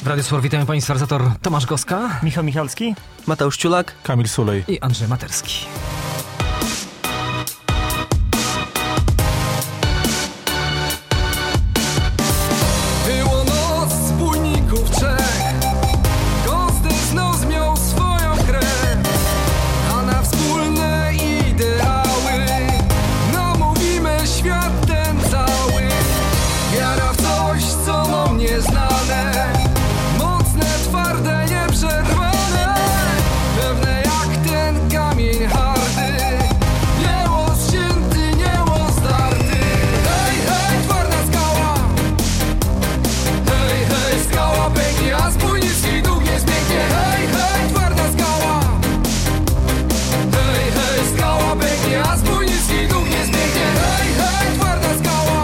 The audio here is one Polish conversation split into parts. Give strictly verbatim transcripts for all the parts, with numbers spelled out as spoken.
Radio Sport, witamy Państwa, realizator Tomasz Goska, Michał Michalski, Mateusz Ciulak, Kamil Sulej i Andrzej Materski. Było noc spójników trzech, każdy z nas miał swoją krew, a na wspólne ideały namówimy świat ten cały. Wiara w coś, co nam nieznane, mocne, twarde, nieprzerwane, pewne jak ten kamień hardy, nieło ścięty, nieło zdarty. Hej, hej, twarda skała, hej, hej, skała pęknie, a spójnicki duch nie zbiegnie. Hej, hej, twarda skała, hej, hej, skała pęknie, a spójnicki duch nie zbiegnie. Hej, hej, twarda skała,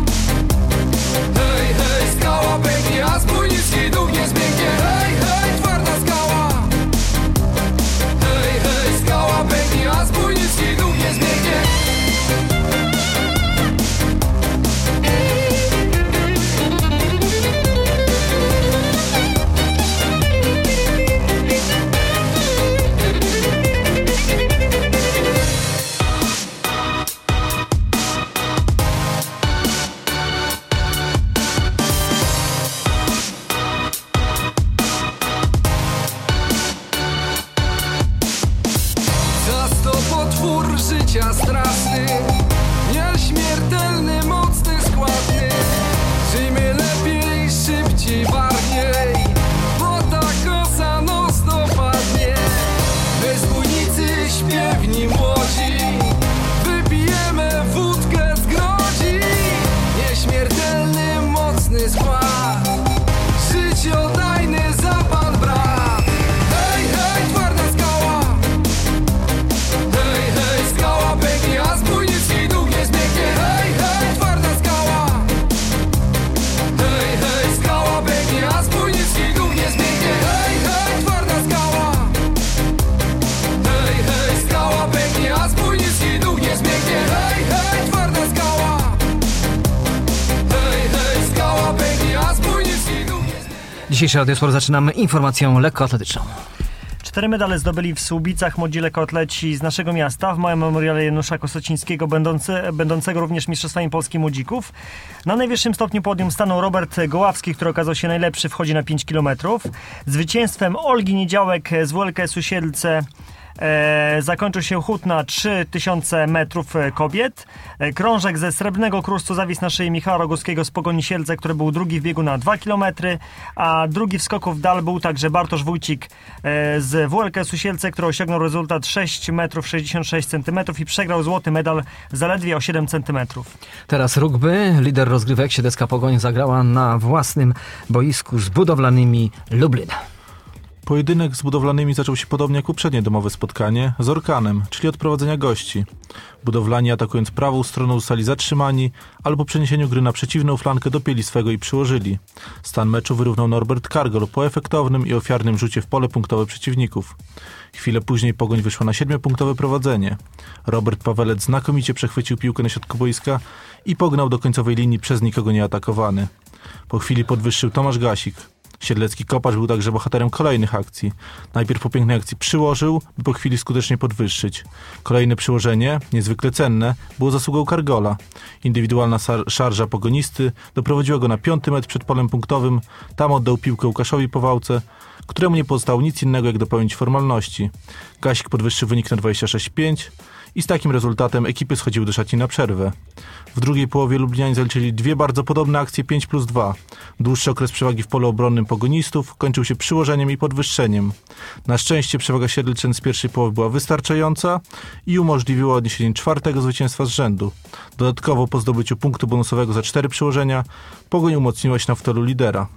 hej, hej, skała pęknie, a spójnicki duch nie zbiegnie. Hej, hej, twarda skała, hej, hej, skała pęknie, a spójnicki duch nie zbiegnie. Czas to potwór życia straszny, nieśmiertelny, mocny, składny. Żyjmy lepiej, szybciej, bardziej, bo ta kosa nos dopadnie. My zbójnicy śpiewni młodzi, wypijemy wódkę z grodzi. Nieśmiertelny, mocny skład, życiodajny za pan brat. Hej, hej, twarda skała, hej, hej, skała pęknie, a zbójnicki duch nie zbiegnie. Hej, hej, twarda skała, hej, hej, skała pęknie, a zbójnicki duch nie zbiegnie. Hej, hej, twarda skała, hej, hej, skała pęknie, a zbójnicki duch nie zbiegnie. Hej, hej, twarda skała, hej, hej, skała pęknie, a zbójnicki duch nie zbiegnie. Dzisiejszy Radio Sport zaczynamy informacją lekkoatletyczną. Cztery medale zdobyli w Słubicach młodzi lekkoatleci z naszego miasta w małym memoriale Janusza Kosocińskiego, będący, będącego również mistrzostwami Polski młodzików. Na najwyższym stopniu podium stanął Robert Goławski, który okazał się najlepszy, wchodzi na pięć kilometrów. Zwycięstwem Olgi Niedziałek z W L K S-u Siedlce E, zakończył się chód na trzy tysiące metrów kobiet. E, krążek ze Srebrnego Kruszcu zawisł na szyi Michała Roguskiego z Pogoni Siedlce, który był drugi w biegu na dwa kilometry, a drugi w skoku w dal był także Bartosz Wójcik e, z W L K S-u Siedlce, który osiągnął rezultat sześć metrów sześćdziesiąt sześć centymetrów i przegrał złoty medal zaledwie o siedem centymetrów. Teraz rugby. Lider rozgrywek Siedlecka Pogoń zagrała na własnym boisku z budowlanymi Lublin. Pojedynek z budowlanymi zaczął się podobnie jak poprzednie domowe spotkanie, z Orkanem, czyli od prowadzenia gości. Budowlani, atakując prawą stroną, zostali zatrzymani, ale po przeniesieniu gry na przeciwną flankę dopięli swego i przyłożyli. Stan meczu wyrównał Norbert Kargol po efektownym i ofiarnym rzucie w pole punktowe przeciwników. Chwilę później Pogoń wyszła na siedmiopunktowe prowadzenie. Robert Pawelec znakomicie przechwycił piłkę na środku boiska i pognał do końcowej linii przez nikogo nieatakowany. Po chwili podwyższył Tomasz Gasik. Siedlecki kopacz był także bohaterem kolejnych akcji. Najpierw po pięknej akcji przyłożył, by po chwili skutecznie podwyższyć. Kolejne przyłożenie, niezwykle cenne, było zasługą Kargola. Indywidualna sar- szarża pogonisty doprowadziła go na piąty metr przed polem punktowym. Tam oddał piłkę Łukaszowi Powałce, któremu nie pozostało nic innego jak dopełnić formalności. Gasik podwyższył wynik na dwadzieścia sześć pięć i z takim rezultatem ekipy schodziły do szatni na przerwę. W drugiej połowie Lublinianie zaliczyli dwie bardzo podobne akcje pięć plus dwa. Dłuższy okres przewagi w polu obronnym pogonistów kończył się przyłożeniem i podwyższeniem. Na szczęście przewaga Siedlczan z pierwszej połowy była wystarczająca i umożliwiła odniesienie czwartego zwycięstwa z rzędu. Dodatkowo po zdobyciu punktu bonusowego za cztery przyłożenia Pogoń umocniła się na fotelu lidera.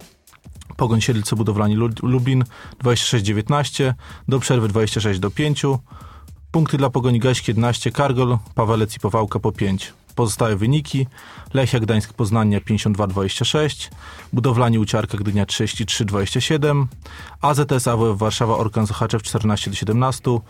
Pogoń Siedlce Budowlani Lublin dwadzieścia sześć dziewiętnaście, do przerwy dwadzieścia sześć do pięciu. Punkty dla Pogoni Gaśki jedenaście, Kargol, Pawelec i Powałka po pięć. Pozostałe wyniki: Lechia Gdańsk Poznania pięćdziesiąt dwa dwadzieścia sześć, Budowlani Uciarka Gdynia trzydzieści trzy dwadzieścia siedem, A Z S A W F Warszawa Orkan Sochaczew czternaście do siedemnastu,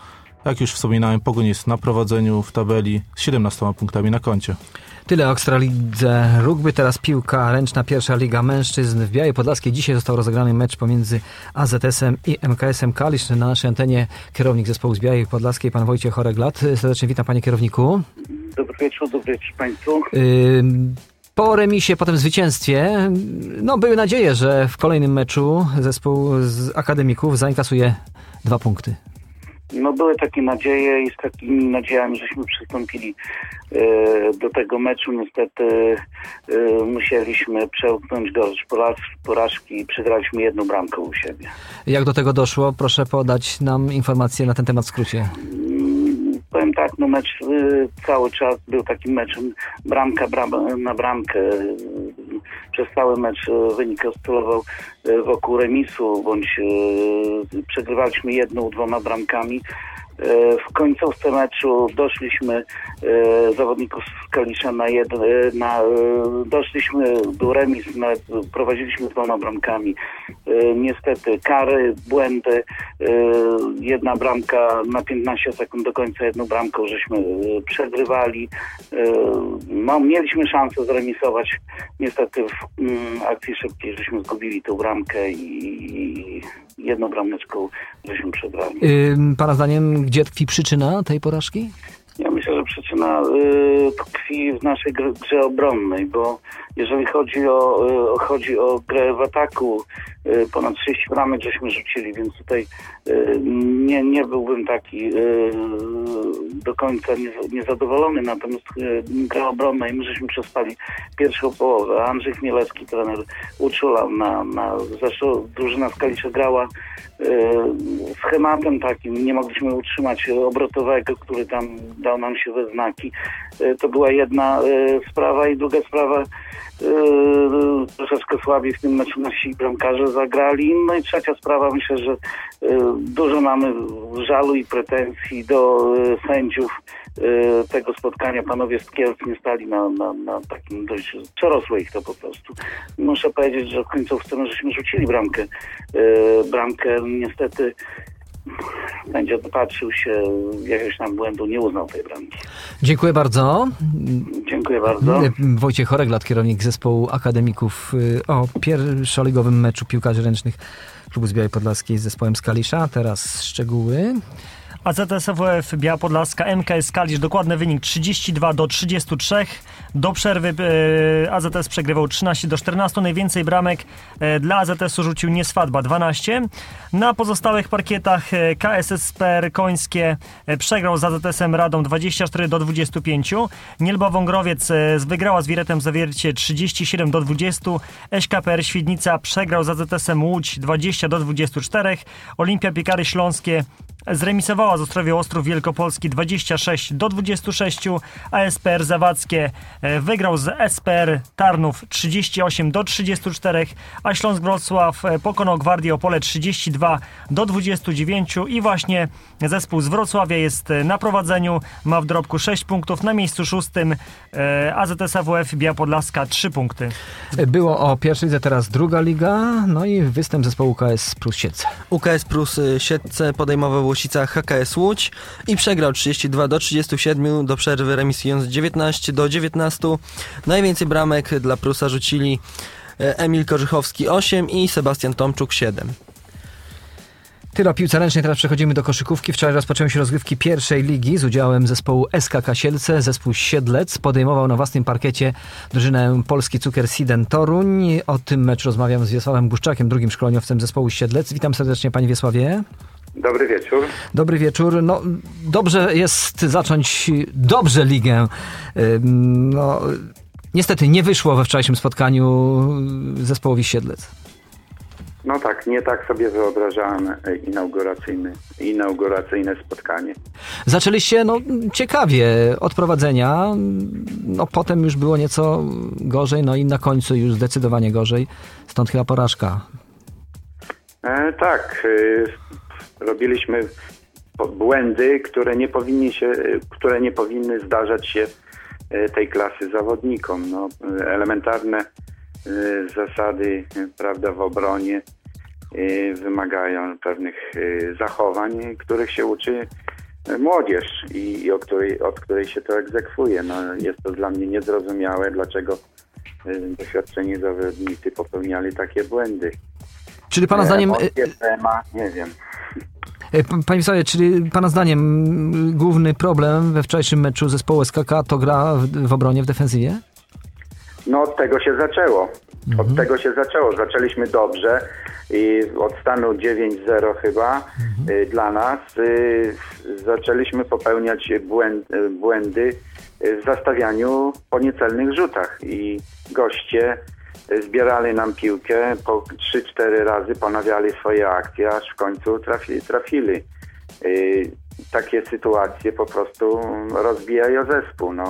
Jak już wspominałem, Pogoń jest na prowadzeniu w tabeli z siedemnastoma punktami na koncie. Tyle o Ekstralidze Rugby, teraz piłka ręczna, pierwsza liga mężczyzn w Białej Podlaskiej. Dzisiaj został rozegrany mecz pomiędzy A Z S-em i M K S-em Kalisz. Na naszej antenie kierownik zespołu z Białej Podlaskiej, pan Wojciech Horeglat. Serdecznie witam, panie kierowniku. Dobry wieczór, dobry wieczór państwu. Yy, po remisie, potem zwycięstwie, no były nadzieje, że w kolejnym meczu zespół z akademików zainkasuje dwa punkty. No były takie nadzieje i z takimi nadziejami żeśmy przystąpili e, do tego meczu. Niestety e, musieliśmy przełknąć gorycz porażki i przegraliśmy jedną bramkę u siebie. Jak do tego doszło? Proszę podać nam informacje na ten temat w skrócie. Powiem tak, no mecz y, cały czas był takim meczem bramka bram, na bramkę. Przez cały mecz y, wynik oscylował y, wokół remisu, bądź y, przegrywaliśmy jedną, dwoma bramkami. W końcówce meczu doszliśmy e, zawodników z Kalisza na jeden, na, e, doszliśmy, był remis, nawet prowadziliśmy dwoma bramkami. E, niestety kary, błędy, e, jedna bramka na piętnaście sekund do końca, jedną bramką żeśmy e, przegrywali. E, no, mieliśmy szansę zremisować. Niestety w mm, akcji szybkiej żeśmy zgubili tą bramkę i, i jedną brameczką żeśmy przegrali. Yy, pana zdaniem, gdzie tkwi przyczyna tej porażki? Ja myślę, że przyczyna y, tkwi w naszej grze, grze obronnej, bo jeżeli chodzi o, y, chodzi o grę w ataku, y, ponad trzydzieści bramek żeśmy rzucili, więc tutaj y, nie, nie byłbym taki y, do końca niezadowolony, natomiast y, gra obronna i my żeśmy przespali pierwszą połowę. Andrzej Chmielewski, trener, uczulał na, na zresztą drużyna z Kalisza grała schematem takim, nie mogliśmy utrzymać obrotowego, który tam dał nam się we znaki. To była jedna sprawa i druga sprawa, troszeczkę słabiej w tym meczu nasi bramkarze zagrali. No i trzecia sprawa, myślę, że dużo mamy żalu i pretensji do sędziów tego spotkania. Panowie z Kielc nie stali na, na, na takim dość, przerosło ich to po prostu. Muszę powiedzieć, że w końcówce no, żeśmy rzucili bramkę. Bramkę niestety sędzia dopatrzył się, jakiegoś tam błędu, nie uznał tej bramki. Dziękuję bardzo. Dziękuję bardzo. Wojciech Horeglat, kierownik zespołu akademików, o pierwszoligowym meczu piłkarzy ręcznych klubu z Białej Podlaskiej z zespołem z Kalisza. Teraz szczegóły. A Z S W F Biała Podlaska, M K S Kalisz, dokładny wynik trzydzieści dwa do trzydziestu trzech. Do przerwy e, A Z S przegrywał trzynaście do czternastu. Najwięcej bramek e, dla A Z S-u rzucił Nieswadba, dwanaście. Na pozostałych parkietach e, K S S P R Końskie e, przegrał z A Z S-em Radom dwadzieścia cztery do dwudziestu pięciu. Nielba Wągrowiec e, wygrała z Wiretem Zawiercie trzydzieści siedem do dwudziestu. S K P R Świdnica przegrał z A Z S-em Łódź dwadzieścia do dwudziestu czterech. Olimpia Piekary Śląskie zremisowała z Ostrowie Ostrów Wielkopolski dwadzieścia sześć do dwudziestu sześciu, a S P R Zawadzkie wygrał z S P R Tarnów trzydzieści osiem do trzydziestu czterech, a Śląsk Wrocław pokonał Gwardię Opole trzydzieści dwa do dwudziestu dziewięciu i właśnie zespół z Wrocławia jest na prowadzeniu, ma w dorobku sześć punktów, na miejscu szóstym A Z S A W F Biała Podlaska trzy punkty. Było o pierwszej lidze, teraz druga liga, no i występ zespołu U K S Plus Siedlce. U K S Plus Siedlce podejmował w Łosicach H K S Łódź i przegrał trzydzieści dwa do trzydziestu siedmiu, do przerwy remisując dziewiętnaście do dziewiętnastu. Najwięcej bramek dla Prusa rzucili Emil Korzychowski osiem i Sebastian Tomczuk siedem. Tyle o piłce ręcznej, teraz przechodzimy do koszykówki. Wczoraj rozpoczęły się rozgrywki pierwszej ligi z udziałem zespołu S K K Sielce. Zespół Siedlec podejmował na własnym parkiecie drużynę Polski Cukier Siden Toruń. O tym meczu rozmawiam z Wiesławem Błuszczakiem, drugim szkoleniowcem zespołu Siedlec. Witam serdecznie, panie Wiesławie. Dobry wieczór. Dobry wieczór. No, dobrze jest zacząć dobrze ligę. No, niestety nie wyszło we wczorajszym spotkaniu zespołowi Siedlec. No tak, nie tak sobie wyobrażałem inauguracyjne, inauguracyjne spotkanie. Zaczęliście no, ciekawie od prowadzenia, no potem już było nieco gorzej, no i na końcu już zdecydowanie gorzej, stąd chyba porażka. E, tak, e, robiliśmy błędy, które nie powinni się, które nie powinny zdarzać się tej klasy zawodnikom. No, elementarne zasady, prawda, w obronie wymagają pewnych zachowań, których się uczy młodzież i, i o której, od której się to egzekwuje. No, jest to dla mnie niezrozumiałe, dlaczego doświadczeni zawodnicy popełniali takie błędy. Czyli pana zdaniem... Temat, nie wiem. Panie Wiesławie, czyli pana zdaniem główny problem we wczorajszym meczu zespołu S K K to gra w, w obronie, w defensywie? No od tego się zaczęło. Mhm. Od tego się zaczęło. Zaczęliśmy dobrze i od stanu dziewięć zero chyba mhm. y, dla nas y, zaczęliśmy popełniać błęd, y, błędy w zastawianiu po niecelnych rzutach i goście zbierali nam piłkę, po trzy cztery razy ponawiali swoje akcje, aż w końcu trafili. trafili. Yy, takie sytuacje po prostu rozbijają zespół. No.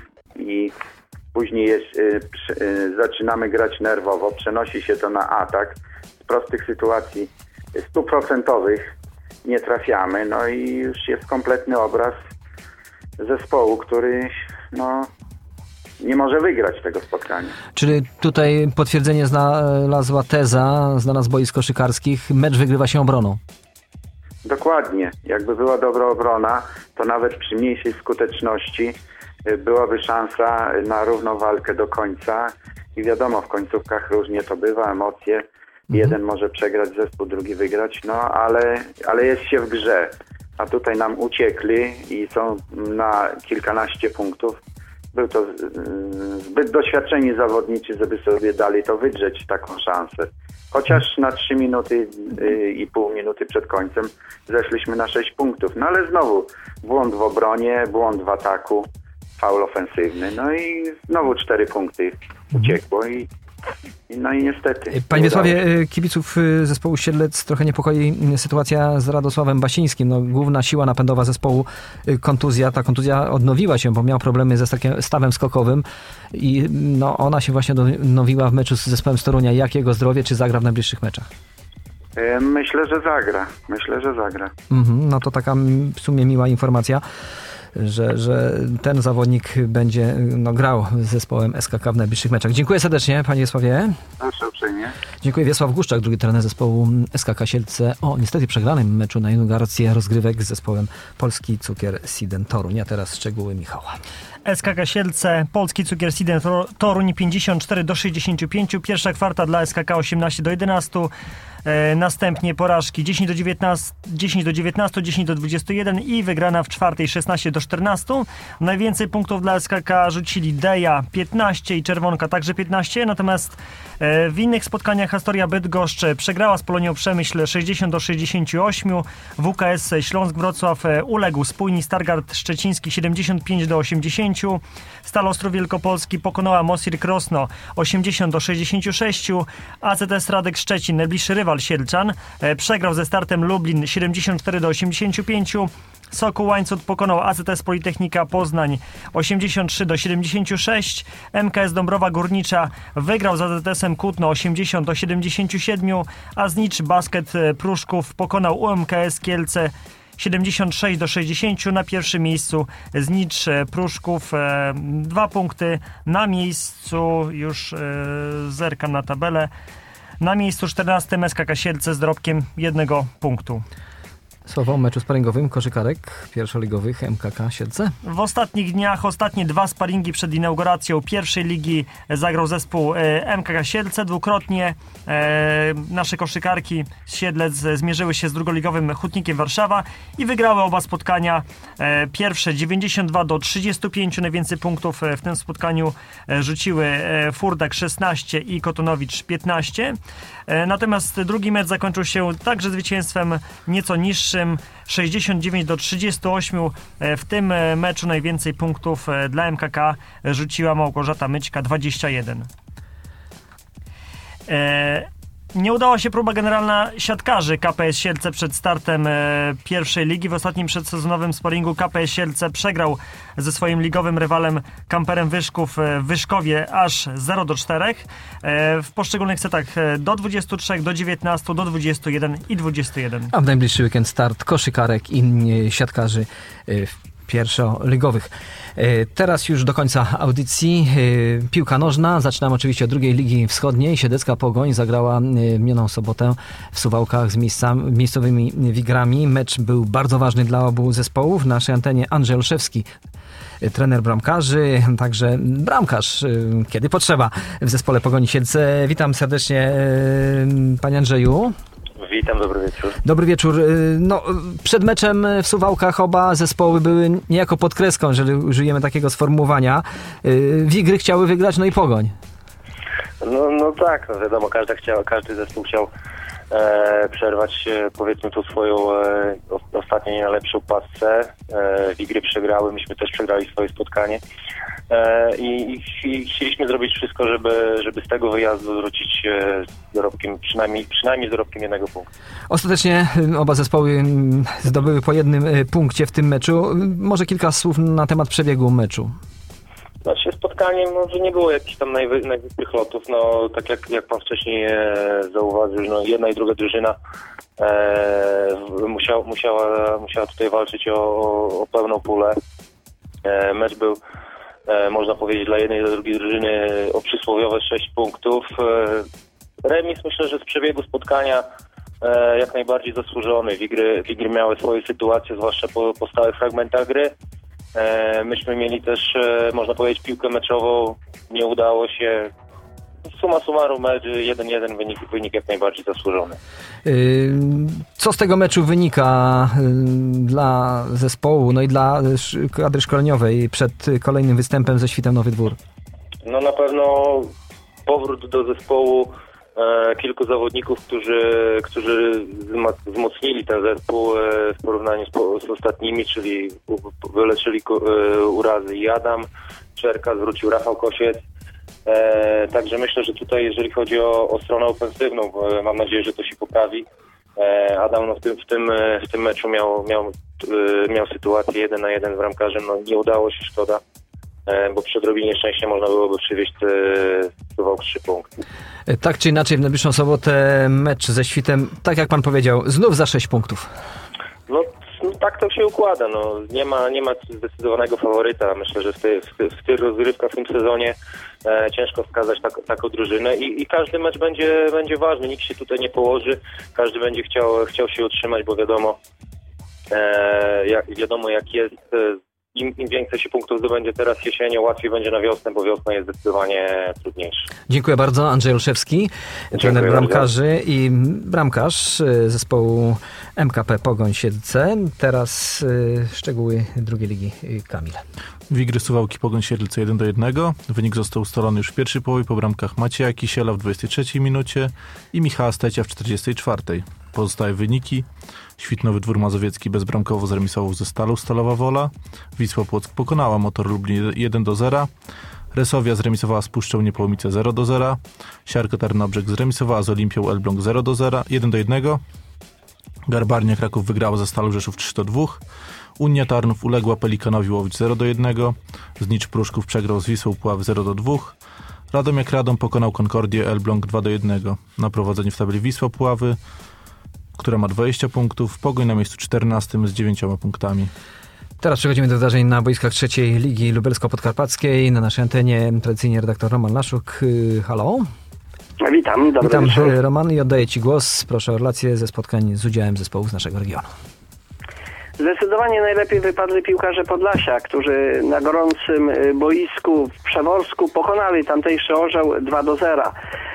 I później jest, yy, przy, yy, zaczynamy grać nerwowo, przenosi się to na atak. Z prostych sytuacji stuprocentowych nie trafiamy, no i już jest kompletny obraz zespołu, który no nie może wygrać tego spotkania. Czyli tutaj potwierdzenie znalazła teza, znana z boisk koszykarskich, mecz wygrywa się obroną. Dokładnie. Jakby była dobra obrona, to nawet przy mniejszej skuteczności byłaby szansa na równą walkę do końca. I wiadomo, w końcówkach różnie to bywa, emocje. Mhm. Jeden może przegrać zespół, drugi wygrać, no ale, ale jest się w grze. A tutaj nam uciekli i są na kilkanaście punktów. Był to zbyt doświadczeni zawodnicy, żeby sobie dali to wydrzeć, taką szansę. Chociaż na trzy minuty i pół minuty przed końcem zeszliśmy na sześć punktów. No ale znowu błąd w obronie, błąd w ataku, faul ofensywny. No i znowu cztery punkty uciekło i no i niestety. Panie Wiesławie, kibiców zespołu Siedlec trochę niepokoi sytuacja z Radosławem Basińskim. No, główna siła napędowa zespołu, kontuzja. Ta kontuzja odnowiła się, bo miał problemy ze stawem skokowym i no, ona się właśnie odnowiła w meczu z zespołem z Torunia. Jak jego zdrowie, czy zagra w najbliższych meczach? Myślę, że zagra. Myślę, że zagra. Mhm, no to taka w sumie miła informacja, że, że ten zawodnik będzie no, grał z zespołem S K K w najbliższych meczach. Dziękuję serdecznie, panie Wiesławie. Proszę uprzejmie. Dziękuję. Wiesław Guszczak, drugi trener zespołu S K K Siedlce o niestety przegranym meczu na inaugurację rozgrywek z zespołem Polski Cukier Siden Toruń. A teraz szczegóły Michała. S K K Siedlce, Polski Cukier Siden Toruń pięćdziesiąt cztery do sześćdziesięciu pięciu. Pierwsza kwarta dla S K K osiemnaście do jedenastu. E, następnie porażki dziesięć do dziewiętnastu, dziesięć do dziewiętnastu, dziesięć do dwudziestu jeden i wygrana w czwartej szesnaście do czternastu. Najwięcej punktów dla S K K rzucili Deja piętnaście i Czerwonka także piętnaście, natomiast e, w innych spotkaniach Astoria Bydgoszcz przegrała z Polonią Przemyśl sześćdziesiąt do sześćdziesięciu ośmiu. W K S Śląsk Wrocław e, uległ Spójni Stargard Szczeciński siedemdziesiąt pięć do osiemdziesięciu. Stal Ostrów Wielkopolski pokonała Mosir Krosno osiemdziesiąt do sześćdziesięciu sześciu. A Z S Radek Szczecin, najbliższy rywal Siedlczan, e, przegrał ze Startem Lublin siedemdziesiąt cztery do osiemdziesięciu pięciu. Sokół Łańcut pokonał A Z S Politechnika Poznań osiemdziesiąt trzy do siedemdziesięciu sześciu. M K S Dąbrowa Górnicza wygrał z A Z S-em Kutno osiemdziesiąt do siedemdziesięciu siedmiu, a Znicz Basket Pruszków pokonał U M K S Kielce siedemdziesiąt sześć do sześćdziesięciu. Na pierwszym miejscu Znicz Pruszków, e, dwa punkty. Na miejscu, już e, zerkam na tabelę, na miejscu czternastym S K K Siedlce z dorobkiem jednego punktu. Słowo o meczu sparingowym koszykarek pierwszoligowych M K K Siedlce. W ostatnich dniach ostatnie dwa sparingi przed inauguracją pierwszej ligi zagrał zespół M K K Siedlce. Dwukrotnie e, nasze koszykarki z Siedlec zmierzyły się z drugoligowym Hutnikiem Warszawa i wygrały oba spotkania. E, pierwsze dziewięćdziesiąt dwa do trzydziestu pięciu. Najwięcej punktów w tym spotkaniu rzuciły Furdak szesnaście i Kotonowicz piętnaście. E, natomiast drugi mecz zakończył się także zwycięstwem nieco niższym, sześćdziesiąt dziewięć do trzydziestu ośmiu. W tym meczu najwięcej punktów dla M K K rzuciła Małgorzata Myćka, dwadzieścia jeden. E, nie udała się próba generalna siatkarzy K P S Siedlce przed startem e, pierwszej ligi. W ostatnim przedsezonowym sparingu K P S Siedlce przegrał ze swoim ligowym rywalem Kamperem Wyszków e, w Wyszkowie aż zero do czterech. E, w poszczególnych setach e, do dwudziestu trzech, do dziewiętnastu, do dwudziestu jeden i dwudziestu jeden. A w najbliższy weekend start koszykarek i siatkarzy w pierwszoligowych. Teraz już do końca audycji piłka nożna. Zaczynamy oczywiście od drugiej Ligi Wschodniej. Siedlecka Pogoń zagrała minioną sobotę w Suwałkach z miejsca, miejscowymi Wigrami. Mecz był bardzo ważny dla obu zespołów. W naszej antenie Andrzej Olszewski, trener bramkarzy, także bramkarz, kiedy potrzeba, w zespole Pogoni Siedlce. Witam serdecznie, panie Andrzeju. Witam, dobry wieczór. Dobry wieczór. No, przed meczem w Suwałkach oba zespoły były niejako pod kreską, jeżeli użyjemy takiego sformułowania. Wigry chciały wygrać, no i Pogoń. No, no tak, no wiadomo, każdy, chciał, każdy zespół chciał e, przerwać e, powiedzmy tą swoją e, ostatnią nie najlepszą pasce. E, Wigry przegrały, myśmy też przegrali swoje spotkanie. E, i, i chcieliśmy zrobić wszystko, żeby, żeby z tego wyjazdu wrócić e, z dorobkiem, przynajmniej, przynajmniej z dorobkiem jednego punktu. Ostatecznie oba zespoły zdobyły po jednym punkcie w tym meczu. Może kilka słów na temat przebiegu meczu. Znaczy spotkanie może nie było jakichś tam najwy, najwyższych lotów, no tak jak, jak pan wcześniej e, zauważył, no jedna i druga drużyna e, musiał, musiała, musiała tutaj walczyć o, o pełną pulę. E, mecz był, e, można powiedzieć, dla jednej i dla drugiej drużyny o przysłowiowe sześć punktów. E, remis myślę, że z przebiegu spotkania e, jak najbardziej zasłużony. Wigry, Wigry miały swoje sytuacje, zwłaszcza po, po stałych fragmentach gry. E, myśmy mieli też, e, można powiedzieć, piłkę meczową, nie udało się. Summa summarum mecz jeden jeden, wynik, wynik jak najbardziej zasłużony. Co z tego meczu wynika dla zespołu, no i dla kadry szkoleniowej przed kolejnym występem ze Świtem Nowy Dwór? No na pewno powrót do zespołu e, kilku zawodników, którzy, którzy wzmocnili ten zespół e, w porównaniu z, po, z ostatnimi, czyli u, wyleczyli e, urazy i Adam Czerka, zwrócił Rafał Kosiec. E, także myślę, że tutaj jeżeli chodzi o, o stronę ofensywną, e, mam nadzieję, że to się poprawi. E, Adam no, w, tym, w, tym, w tym meczu miał, miał, e, miał sytuację jeden na jeden z bramkarzem, no nie udało się, szkoda, e, bo przy odrobinie szczęścia można byłoby przywieźć e, trzy punkty. Tak czy inaczej w najbliższą sobotę mecz ze Świtem, tak jak pan powiedział, znów za sześć punktów. No, no tak to się układa. No. Nie ma, nie ma zdecydowanego faworyta. Myślę, że w, ty, w, ty, w tych rozgrywkach w tym sezonie e, ciężko wskazać tak, taką drużynę i, i każdy mecz będzie, będzie ważny. Nikt się tutaj nie położy. Każdy będzie chciał, chciał się utrzymać, bo wiadomo, e, jak, wiadomo jak jest. E, Im, Im więcej się punktów zdobędzie teraz jesienią, łatwiej będzie na wiosnę, bo wiosna jest zdecydowanie trudniejsza. Dziękuję bardzo. Andrzej Olszewski, trener bramkarzy bardzo. I bramkarz zespołu M K P Pogoń Siedlce. Teraz y, szczegóły drugiej ligi. Kamil. Wigry Suwałki Pogoń Siedlce jeden do jednego. Wynik został ustalony już w pierwszej połowie po bramkach Macieja Kisiela w dwudziestej trzeciej minucie i Michała Stecia w czterdziestej czwartej. Pozostałe wyniki: Świt Nowy Dwór Mazowiecki bezbramkowo zremisował ze Stalą Stalowa Wola, Wisła Płock pokonała Motor Lublin jeden do zera, Resowia zremisowała z Puszczą Niepołomice zero do zera, Siarka Tarnobrzeg zremisowała z Olimpią Elbląg zero do zera, jeden do jednego, Garbarnia Kraków wygrała ze Stalą Rzeszów trzy do dwóch, Unia Tarnów uległa Pelikanowi Łowicz zero do jednego, Znicz Pruszków przegrał z Wisłą Puław zero do dwóch, Radomiak Radom pokonał Konkordię Elbląg dwa do jednego. Na prowadzeniu w tabeli Wisła Puławy, która ma dwadzieścia punktów, Pogoń na miejscu czternastym z dziewięcioma punktami. Teraz przechodzimy do wydarzeń na boiskach trzeciej Ligi Lubelsko-Podkarpackiej. Na naszej antenie tradycyjnie redaktor Roman Laszuk. Halo. Witam, dobry Witam, wieczór. Roman, i oddaję Ci głos. Proszę o relację ze spotkań z udziałem zespołów z naszego regionu. Zdecydowanie najlepiej wypadli piłkarze Podlasia, którzy na gorącym boisku w Przeworsku pokonali tamtejszy Orzeł dwa do zera.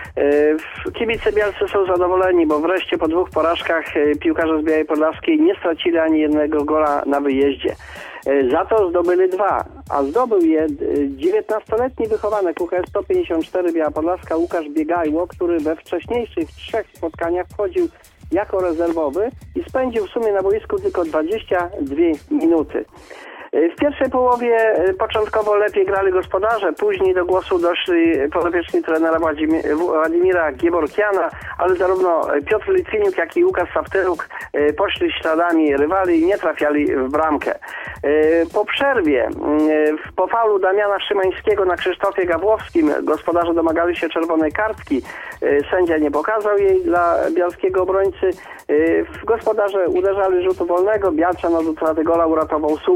Kibice bielscy są zadowoleni, bo wreszcie po dwóch porażkach piłkarze z Białej Podlaskiej nie stracili ani jednego gola na wyjeździe. Za to zdobyli dwa, a zdobył je dziewiętnastoletni wychowanek U K S sto pięćdziesiąt cztery Biała Podlaska Łukasz Biegajło, który we wcześniejszych trzech spotkaniach wchodził jako rezerwowy i spędził w sumie na boisku tylko dwadzieścia dwie minuty. W pierwszej połowie początkowo lepiej grali gospodarze, później do głosu doszli podopieczni trenera Władimira Gieborkiana, ale zarówno Piotr Litwiniuk, jak i Łukasz Sawtyruk poszli śladami rywali i nie trafiali w bramkę. Po przerwie, po faulu Damiana Szymańskiego na Krzysztofie Gawłowskim, gospodarze domagali się czerwonej kartki. Sędzia nie pokazał jej dla bialskiego obrońcy. Gospodarze uderzali rzutu wolnego, Bialczan od utraty gola uratował słupek.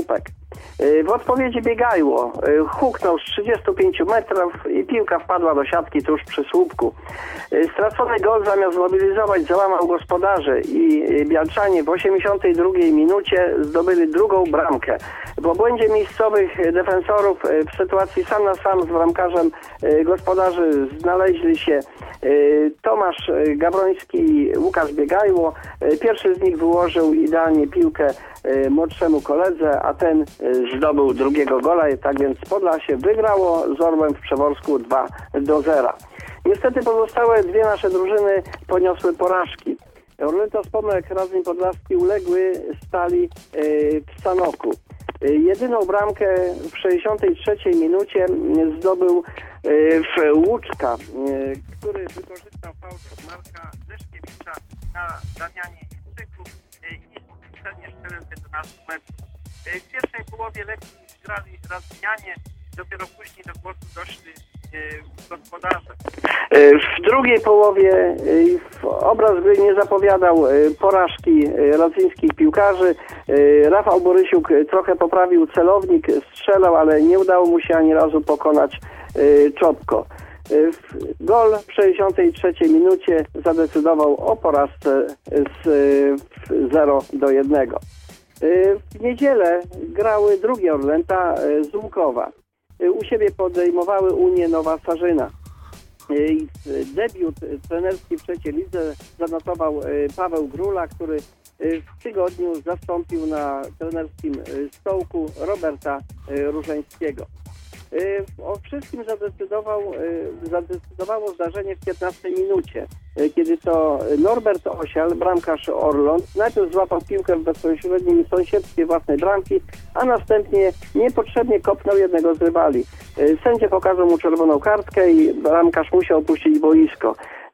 W odpowiedzi Biegajło huknął z trzydziestu pięciu metrów i piłka wpadła do siatki tuż przy słupku. Stracony gol zamiast zmobilizować załamał gospodarzy i bialczanie w osiemdziesiątej drugiej minucie zdobyli drugą bramkę. Po błędzie miejscowych defensorów w sytuacji sam na sam z bramkarzem gospodarzy znaleźli się Tomasz Gabroński i Łukasz Biegajło. Pierwszy z nich wyłożył idealnie piłkę młodszemu koledze, a ten zdobył drugiego gola. Tak więc Podlasie wygrało z Orłem w Przeworsku dwa do zera. Niestety pozostałe dwie nasze drużyny poniosły porażki. Orlęta Spomek, Radzyń Podlaski uległy Stali w Sanoku. Jedyną bramkę w sześćdziesiątej trzeciej minucie zdobył w Łuczka, który wykorzystał faul Marka Leszkiewicza na Damianie Jędrzyku i przednie strzelił jedenaście metrów. W pierwszej połowie lepiej grali Radzynianie, dopiero później do głosu doszli gospodarze. W drugiej połowie obraz gry nie zapowiadał porażki radzyńskich piłkarzy. Rafał Borysiuk trochę poprawił celownik, strzelał, ale nie udało mu się ani razu pokonać Czopko. Gol w sześćdziesiątej trzeciej minucie zadecydował o porażce z zero do jednego. W niedzielę grały drugie Orlęta z Łukowa. U siebie podejmowały Unię Nowa Sarzyna. Debiut trenerski w trzeciej lidze zanotował Paweł Grula, który w tygodniu zastąpił na trenerskim stołku Roberta Różeńskiego. O wszystkim zadecydował, zadecydowało zdarzenie w piętnastej minucie, kiedy to Norbert Osial, bramkarz Orląt, najpierw złapał piłkę w bezpośrednim sąsiedztwie własnej bramki, a następnie niepotrzebnie kopnął jednego z rywali. Sędzia pokazał mu czerwoną kartkę i bramkarz musiał opuścić boisko.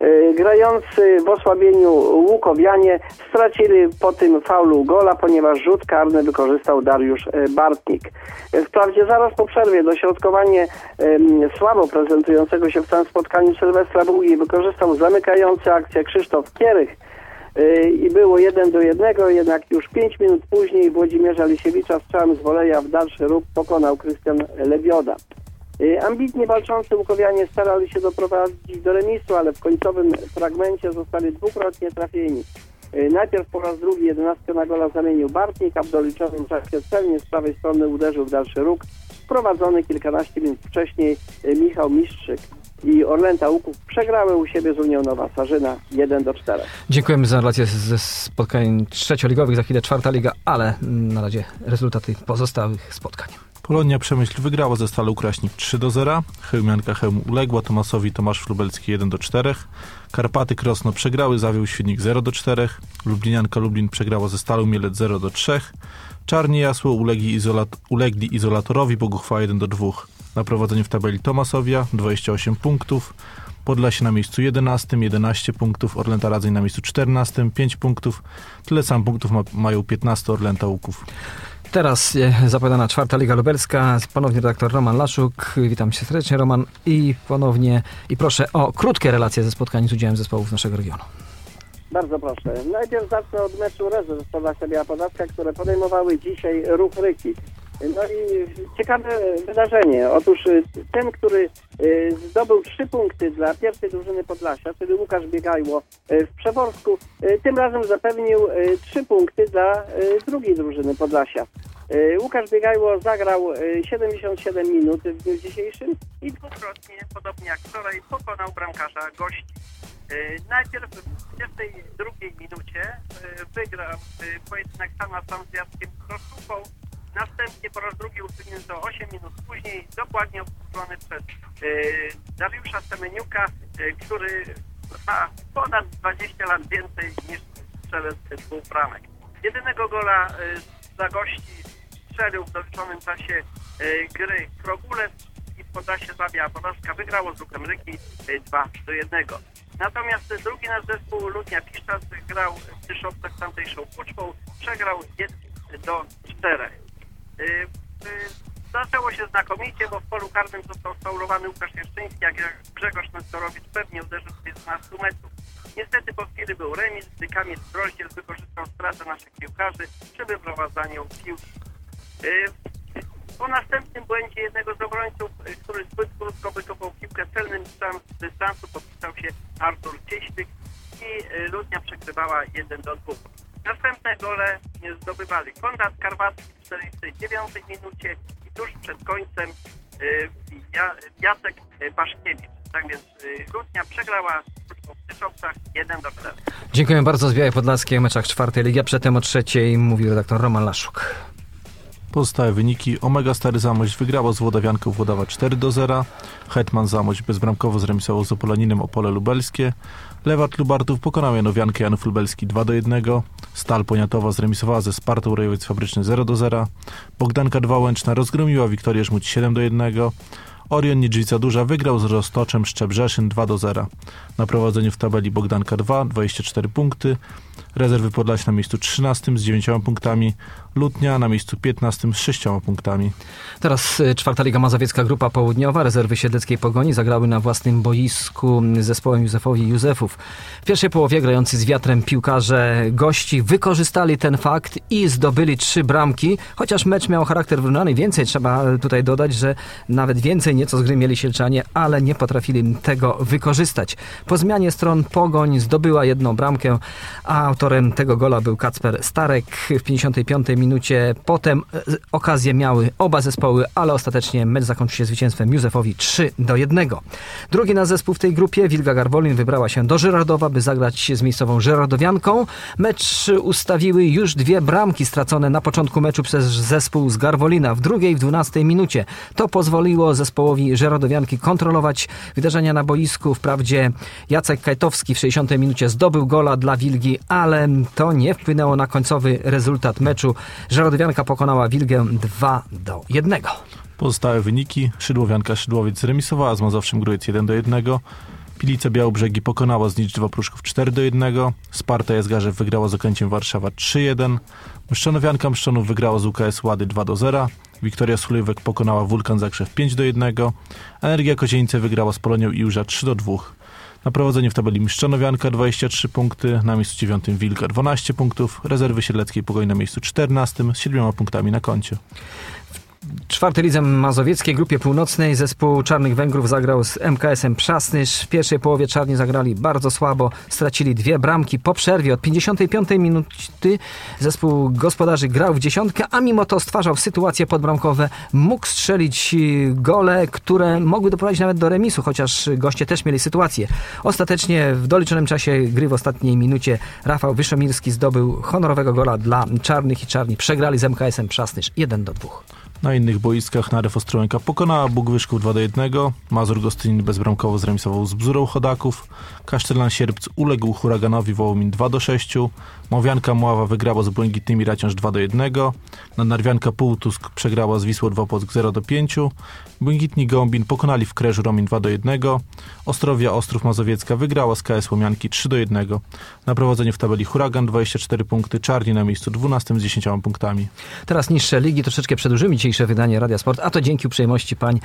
Grający w osłabieniu Łukowianie stracili po tym faulu gola, ponieważ rzut karny wykorzystał Dariusz Bartnik. Wprawdzie zaraz po przerwie dośrodkowanie um, słabo prezentującego się w całym spotkaniu Sylwestra Długi wykorzystał zamykający akcję Krzysztof Kierych yy, i było jeden do jednego, jednak już pięć minut później Włodzimierza Lisiewicza strzałem z woleja w dalszy ruch pokonał Krystian Lewioda. Ambitnie walczący Łukowianie starali się doprowadzić do remisu, ale w końcowym fragmencie zostali dwukrotnie trafieni. Najpierw po raz drugi jedenastkę na gola zamienił Bartnik, a w doliczonym czasie celnie z prawej strony uderzył w dalszy róg. Wprowadzony kilkanaście minut wcześniej Michał Mistrzyk i Orlęta Łuków przegrały u siebie z Unią Nowa Sarzyna jeden do czterech. Dziękujemy za relację ze spotkań trzecioligowych, za chwilę czwarta liga, ale na razie rezultaty pozostałych spotkań. Polonia Przemyśl wygrała ze Stalą Kraśnik trzy do zera, Chełmianka Chełm uległa Tomasowi Tomasz Lubelski jeden do czterech, Karpaty Krosno przegrały Zawił Świdnik zero do czterech, Lublinianka Lublin przegrała ze Stalą Mielec zero do trzech, Czarni Jasło ulegli, izolat, ulegli Izolatorowi Boguchwała jeden do dwóch. Na prowadzeniu w tabeli Tomasowia dwadzieścia osiem punktów, Podlasie na miejscu jedenastym, jedenaście punktów, Orlęta Radzyń na miejscu czternastym, pięć punktów, tyle sam punktów ma, mają piętnaście Orlęta Łuków. Teraz zapowiadana czwarta Liga Lubelska. Ponownie redaktor Roman Laszuk. Witam cię serdecznie, Roman. I ponownie, i proszę o krótkie relacje ze spotkań z udziałem zespołów naszego regionu. Bardzo proszę. Najpierw zacznę od meczu rezerw Podlasia Biała Podlaska, które podejmowały dzisiaj Ruch Ryki. No i ciekawe wydarzenie. Otóż ten, który zdobył trzy punkty dla pierwszej drużyny Podlasia, czyli Łukasz Biegajło w Przeworsku, tym razem zapewnił trzy punkty dla drugiej drużyny Podlasia. Łukasz Biegajło zagrał siedemdziesiąt siedem minut w dniu dzisiejszym i dwukrotnie, podobnie jak wczoraj, pokonał bramkarza gości. Najpierw w dwudziestej drugiej minucie wygrał pojedynek sam na sam z Jackiem Kroszupą. Następnie po raz drugi usunięto osiem minut później, dokładnie obsłużony przez yy, Dariusza Semeniuka, yy, który ma ponad dwadzieścia lat więcej niż strzelec dwóch bramek. Jedynego gola yy, dla gości strzelił w doliczonym czasie yy, gry Krogulec i Podlasie Biała Podlaska wygrało z Ruchem Ryki yy, dwa do jednego. Natomiast drugi nasz zespół Ludnia Piszczat grał w Tyszowcach z tamtejszą Puczpą, przegrał jeden do czterech. Zaczęło się znakomicie, bo w polu karnym został sfaulowany Łukasz Jeszczyński, jak Grzegorz Nestorowicz pewnie uderzył z piętnastu metrów. Niestety po chwili był remis, gdy Kamil Droździel wykorzystał stratę naszych piłkarzy przy wyprowadzaniu piłki. Po następnym błędzie jednego z obrońców, który zbyt krótko wykopał piłkę celnym strzałem z dystansu, podpisał się Artur Cieślik i Lutnia przegrywała jeden do dwóch. Następne gole zdobywali Konrad Karwacki w czterdziestej dziewiątej minucie i tuż przed końcem Jacek Paszkiewicz. Tak więc Lutnia przegrała w Tyszowcach jeden do czterech. Dziękuję bardzo. Z Białej Podlaskiej o meczach czwartej ligi, a przedtem o trzeciej mówił redaktor Roman Laszuk. Pozostałe wyniki. Omega Stary Zamość wygrało z Włodawianką Włodawa cztery do zera. Hetman Zamość bezbramkowo zremisował z Opolaninem Opole Lubelskie. Lewat Lubartów pokonał Janowiankę Janów Lubelski dwa do jednego. Stal Poniatowa zremisowała ze Spartą Rejowiec Fabryczny zero do zera. Bogdanka Dwa Łęczna rozgromiła Wiktorię Żmudź siedem do jednego. Orion Niedźwica Duża wygrał z Roztoczem Szczebrzeszyn dwa do zera. Na prowadzeniu w tabeli Bogdanka dwa, dwadzieścia cztery punkty. Rezerwy Podlasia na miejscu trzynastym z dziewięcioma punktami. Lutnia na miejscu piętnastym z sześcioma punktami. Teraz czwarta Liga Mazowiecka, Grupa Południowa. Rezerwy Siedleckiej Pogoni zagrały na własnym boisku z zespołem Józefowi Józefów. W pierwszej połowie grający z wiatrem piłkarze gości wykorzystali ten fakt i zdobyli trzy bramki. Chociaż mecz miał charakter wyrównany, więcej trzeba tutaj dodać, że nawet więcej nieco z gry mieli Sielczanie, ale nie potrafili tego wykorzystać. Po zmianie stron Pogoń zdobyła jedną bramkę, a autorem tego gola był Kacper Starek w pięćdziesiątej piątej minucie. Potem okazje miały oba zespoły, ale ostatecznie mecz zakończył się zwycięstwem Józefowi trzy do jednego. Drugi na zespół w tej grupie, Wilga Garwolin, wybrała się do Żyrardowa, by zagrać z miejscową Żyrardowianką. Mecz ustawiły już dwie bramki stracone na początku meczu przez zespół z Garwolina w drugiej i w dwunastej minucie. To pozwoliło zespołowi Żyrardowianki kontrolować wydarzenia na boisku. Wprawdzie Jacek Kajtowski w sześćdziesiątej minucie zdobył gola dla Wilgi, ale to nie wpłynęło na końcowy rezultat meczu. Żyrardowianka pokonała Wilgę dwa do jednego. Pozostałe wyniki. Szydłowianka Szydłowiec zremisowała z Mazowszem Grójec jeden do jednego. Pilice Białobrzegi pokonała Znicz Dwa Pruszków cztery do jednego. Sparta Jazgarzew wygrała z Okęciem Warszawa trzy jeden. Mszczonowianka Mszczonów wygrała z U K S Łady dwa do zera. Wiktoria Sulejówek pokonała Wulkan Zakrzew pięć do jednego. Energia Kozienice wygrała z Polonią Iłża trzy do dwóch. Na prowadzeniu w tabeli Mszczonowianka dwadzieścia trzy punkty, na miejscu dziewiątym Wilga dwanaście punktów, rezerwy Siedleckiej Pogoni na miejscu czternastym z siedmioma punktami na koncie. W czwartej lidze mazowieckiej, grupie północnej, zespół Czarnych Węgrów zagrał z M K S-em Przasnysz. W pierwszej połowie czarni zagrali bardzo słabo, stracili dwie bramki. Po przerwie od pięćdziesiątej piątej minuty zespół gospodarzy grał w dziesiątkę, a mimo to stwarzał sytuacje podbramkowe. Mógł strzelić gole, które mogły doprowadzić nawet do remisu, chociaż goście też mieli sytuację. Ostatecznie w doliczonym czasie gry w ostatniej minucie Rafał Wyszomirski zdobył honorowego gola dla czarnych i czarni przegrali z M K S-em Przasnysz jeden do dwóch. Na innych boiskach Narew Ostrołęka pokonała Bóg Wyszków dwa do jednego, Mazur Gostynin bezbramkowo zremisował z Bzurą Chodaków, Kasztelan Sierpc uległ Huraganowi Wołomin dwa do sześciu, Mowianka Mława wygrała z Błękitnymi Raciąż dwa do jednego, Nadnarwianka Półtusk przegrała z Wisłą Dwopłock zero do pięciu, Błękitni Gołębin pokonali w Kreżu Romin dwa do jednego, Ostrowia Ostrów Mazowiecka wygrała z K S Łomianki trzy do jednego. Na prowadzeniu w tabeli Huragan dwadzieścia cztery punkty, Czarni na miejscu dwunastym z dziesięcioma punktami. Teraz niższe ligi, troszeczkę przedłużymy dzisiejsze wydanie Radia Sport, a to dzięki uprzejmości pań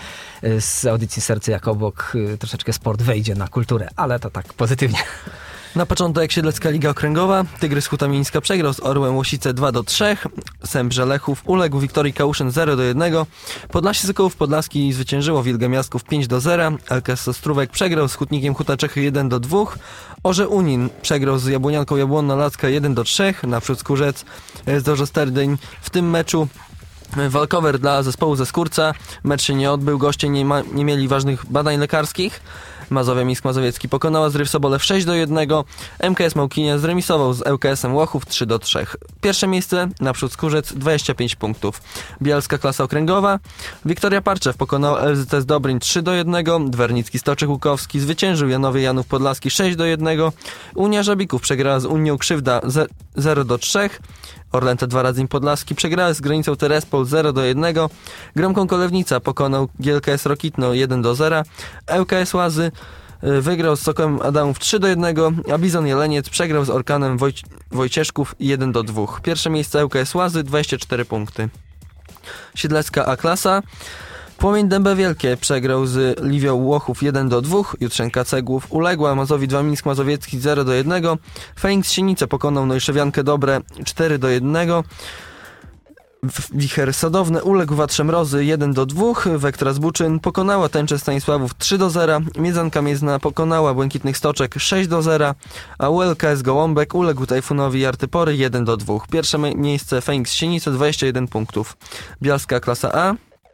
z audycji Serce jak obok. Troszeczkę sport wejdzie na kulturę, ale to tak pozytywnie. Na początek Siedlecka Liga Okręgowa. Tygrys Huta Mińska przegrał z Orłem Łosice dwa do trzech. Sębrze Lechów uległ Wiktorii Kałuszyn zero do jednego. Podlasie Sokołów Podlaski zwyciężyło Wilgę Miastków pięć do zera. L K S Ostrówek przegrał z Hutnikiem Huta Czechy jeden do dwóch. Orze Unin przegrał z Jabłonianką Jabłonna Lacka jeden do trzech. Naprzód Skórzec z Dorze Sterdyń. W tym meczu walkover dla zespołu ze Skórca. Mecz się nie odbył, goście nie, ma, nie mieli ważnych badań lekarskich. Mazowia Mińsk Mazowiecki pokonała Zryw Sobolew sześć do jednego. M K S Małkinia zremisował z L K S-em Łochów trzy do trzech. Pierwsze miejsce, naprzód Skórzec, dwadzieścia pięć punktów. Bielska Klasa Okręgowa. Wiktoria Parczew pokonała L Z S Dobryń trzy do jednego. Dwernicki Stoczek Łukowski zwyciężył Janowie Janów Podlaski sześć do jednego. Unia Żabików przegrała z Unią Krzywda zero do trzech. Orlęta Dwa Radzeń Podlaski przegrała z Granicą Terespol zero do jednego. Gromką Kolewnica pokonał G L K S Rokitno jeden do zera. L K S Łazy wygrał z Sokołem Adamów trzy do jednego, a Bizon Jeleniec przegrał z Orkanem Woj- Wojcieszków jeden do dwóch. Pierwsze miejsce L K S Łazy, dwadzieścia cztery punkty. Siedlecka A-klasa. Płomień Dębe Wielkie przegrał z Liwią Łochów jeden do dwóch. Jutrzenka Cegłów uległa Mazowi dwa Mińsk Mazowiecki zero do jednego. Feniks Sienice pokonał Nojszewiankę Dobre cztery do jednego. Wicher Sadowne uległ Watrze Mrozy jeden do dwóch, Wektra Zbuczyn pokonała Tęczę Stanisławów trzy do zera, Miedzanka Miezna pokonała Błękitnych Stoczek sześć do zera, a U L K S Gołąbek uległ Tajfunowi Artypory jeden do dwóch. Pierwsze miejsce Feniks Sienice dwadzieścia jeden punktów. Bialska klasa A.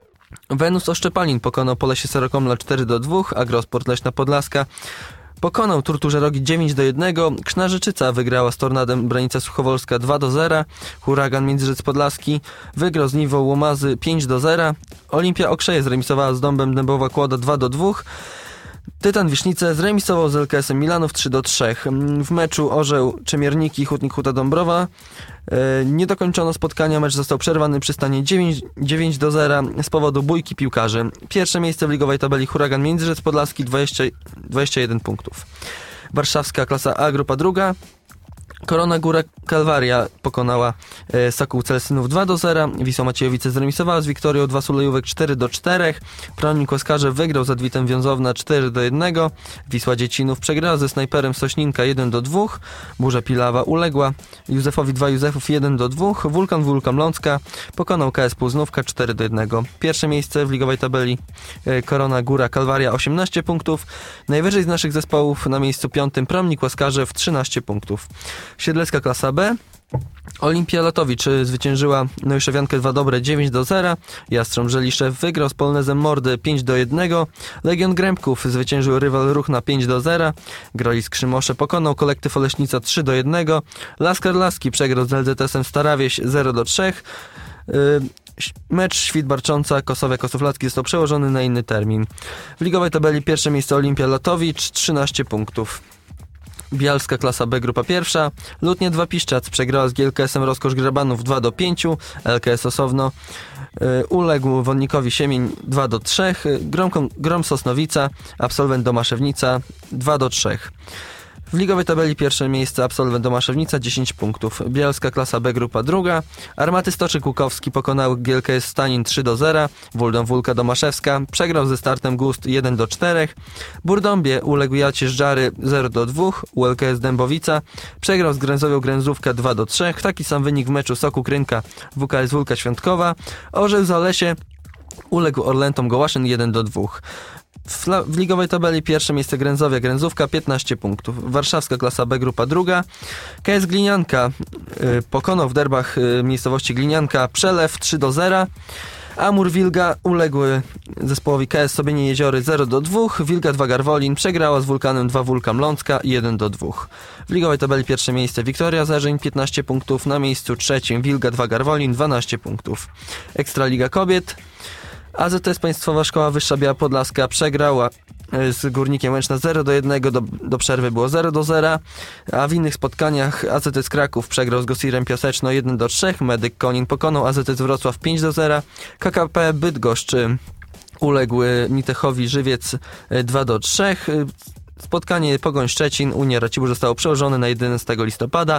Wenus Oszczepalin pokonał Polesie Serokomla cztery do dwóch, Agrosport Leśna Podlaska pokonał Turturze Rogi dziewięć do jednego, Knarzyczyca wygrała z Tornadem Branica Suchowolska dwa do zera, Huragan Międzyrzec Podlaski wygrał z Niwą Łomazy pięć do zera, Olimpia Okrzeje zremisowała z Dąbem Dębowa Kłoda dwa do dwóch, Tytan Wisznice zremisował z L K S-em Milanów trzy do trzech. W meczu Orzeł Czemierniki Hutnik Huta Dąbrowa e, nie dokończono spotkania, mecz został przerwany przy stanie dziewięć do zera z powodu bójki piłkarzy. Pierwsze miejsce w ligowej tabeli Huragan Międzyrzec Podlaski dwadzieścia, dwadzieścia jeden punktów. Warszawska klasa A, grupa druga. Korona Góra Kalwaria pokonała e, Sokół Celestynów dwa do zera, Wisła Maciejowice zremisowała z Wiktorią dwa Sulejówek cztery do czterech, Pronik Łaskarze wygrał z Adwitem Wiązowna cztery do jednego, Wisła Dziecinów przegrała ze Snajperem Sośninka jeden do dwóch, Burza Pilawa uległa Józefowi dwa Józefów jeden do dwóch, Wulkan Wulkan Lącka pokonał K S Półznówka cztery do jednego. Pierwsze miejsce w ligowej tabeli e, Korona Góra Kalwaria osiemnaście punktów, najwyżej z naszych zespołów na miejscu piątym Promnik Łaskarze w trzynaście punktów. Siedlecka klasa B. Olimpia Latowicz zwyciężyła Nojszewiankę dwa dobre dziewięć do zera. Jastrząb Żeliszew wygrał z Polnezem Mordy pięć do jednego. Legion Grębków zwyciężył Rywal Ruch na pięć do zera. Grolis Krzymosze pokonał kolektyw Oleśnica trzy do jednego. Laskar Laski przegrał z L Z S-em Starawieś zero do trzech. Yy, Mecz Świt Barcząca Kosowia Kosowlacki został przełożony na inny termin. W ligowej tabeli pierwsze miejsce Olimpia Latowicz trzynaście punktów. Bialska klasa B, grupa pierwsza. Lutnie dwa Piszczac przegrała z G L K S-em Rozkosz Grabanów dwa do pięciu. L K S Osowno y, uległ Wodnikowi Siemień dwa do trzech. Grom, Grom Sosnowica, absolwent Domaszewnica dwa do trzech. W ligowej tabeli pierwsze miejsce absolwent Domaszewnica dziesięć punktów. Bielska klasa B, grupa druga. Armaty Stoczek Łukowski pokonały G L K S Stanin trzy do zera. Wuldan Wólka Domaszewska przegrał ze Startem Gust jeden do czterech. Burdąbie uległ Jacierz Żary zero do dwóch. U L K S Dębowica przegrał z Gręzowią Gręzówka dwa do trzech. Taki sam wynik w meczu Sokół Krynka W K S Wólka Świątkowa. Orzeł Zalesie uległ Orlentom Gołaszyn jeden do dwóch. W, w ligowej tabeli pierwsze miejsce Gręzowia Gręzówka piętnaście punktów. Warszawska klasa B, grupa druga. K S Glinianka y, pokonał w derbach y, miejscowości Glinianka Przelew trzy do zera. Amur Wilga uległ zespołowi K S Sobienie Jeziory zero do dwóch. Wilga dwa Garwolin przegrała z Wulkanem dwa Wulkan Lącka jeden do dwóch. W ligowej tabeli pierwsze miejsce Wiktoria Zerzeń piętnaście punktów. Na miejscu trzecim Wilga dwa Garwolin dwanaście punktów. Ekstraliga Kobiet. A Z T S Państwowa Szkoła Wyższa Biała Podlaska przegrała z Górnikiem Łęczna zero do jednego, do, do przerwy było zero do zera, a w innych spotkaniach A Z T S Kraków przegrał z Gosirem Piaseczno jeden do trzech, Medyk Konin pokonał A Z T S Wrocław pięć do zera, K K P Bydgoszcz uległ Nitechowi Żywiec dwa do trzech. Spotkanie Pogoń Szczecin, Unia Racibórz zostało przełożone na jedenastego listopada.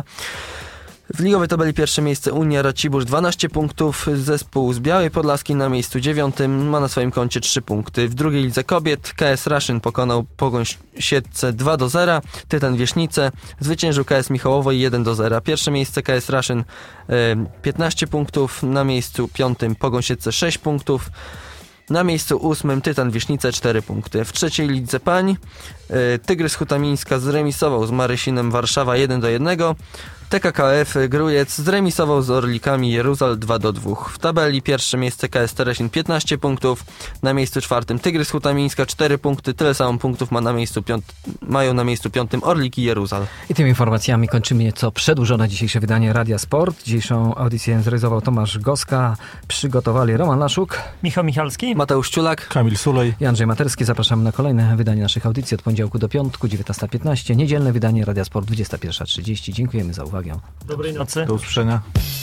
W ligowej tabeli pierwsze miejsce Unia Racibórz dwanaście punktów, zespół z Białej Podlaskiej na miejscu dziewiątym ma na swoim koncie trzy punkty. W drugiej lidze kobiet K S Raszyn pokonał Pogoń Siedlce dwa do zera, Tytan Wierzchnice zwyciężył K S Michałowo jeden do zera. Pierwsze miejsce K S Raszyn piętnaście punktów, na miejscu piątym Pogoń Siedlce sześć punktów. Na miejscu ósmym Tytan Wiesznice cztery punkty. W trzeciej lidze pań Tygrys Hutamińska zremisował z Marysinem Warszawa jeden do jednego. T K K F Grujec zremisował z Orlikami Jeruzal dwa do dwóch. W tabeli pierwsze miejsce K S Teresin piętnaście punktów. Na miejscu czwartym Tygrys Hutamińska cztery punkty. Tyle samo punktów ma na miejscu piąt... mają na miejscu piątym Orliki Jeruzal. I tymi informacjami kończymy nieco przedłużone dzisiejsze wydanie Radia Sport. Dzisiejszą audycję zrealizował Tomasz Goska. Przygotowali Roman Laszuk, Michał Michalski, Mateusz Ciulak, Kamil Sulej i Andrzej Materski. Zapraszamy na kolejne wydanie naszych audycji od poniedziałku do piątku, dziewiętnasta piętnaście. Niedzielne wydanie Radia Sport dwudziesta pierwsza trzydzieści. Dziękujemy za uwagę. Dobrej nocy. Do usłyszenia.